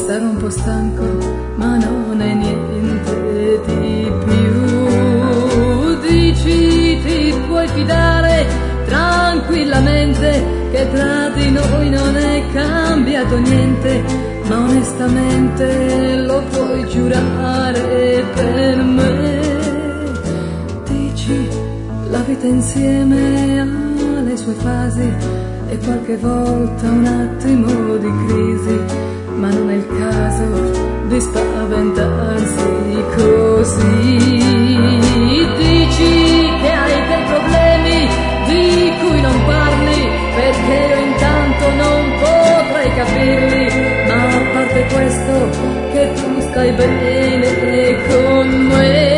sarò un po' stanco, ma non è niente di più. Dici ti puoi fidare tranquillamente che tra di noi non è cambiato niente, ma onestamente lo puoi giurare per me. Dici la vita insieme ha le sue fasi e qualche volta un attimo di crisi, ma non è il caso di spaventarsi così. Dici che hai dei problemi di cui non parli, perché io intanto non potrei capirli, ma a parte questo che tu stai bene con me.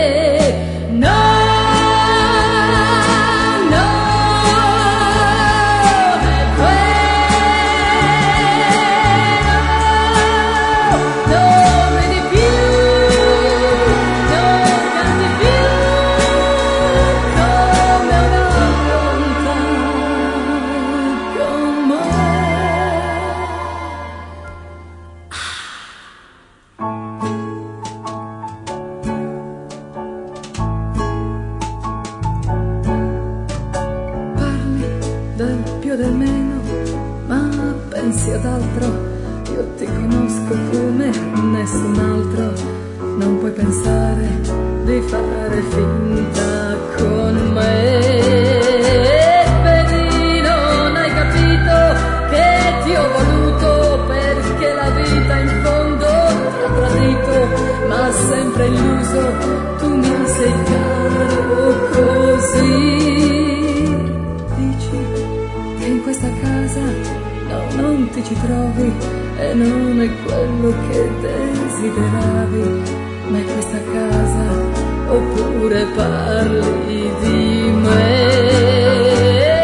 Del più o del meno, ma pensi ad altro. Io ti conosco come nessun altro. Non puoi pensare di fare finta con me. Vedi, non hai capito che ti ho voluto, perché la vita in fondo ti ha tradito, ma sempre illuso, tu mi sei caro così. In questa casa no, non ti ci trovi e non è quello che desideravi, ma è questa casa oppure parli di me.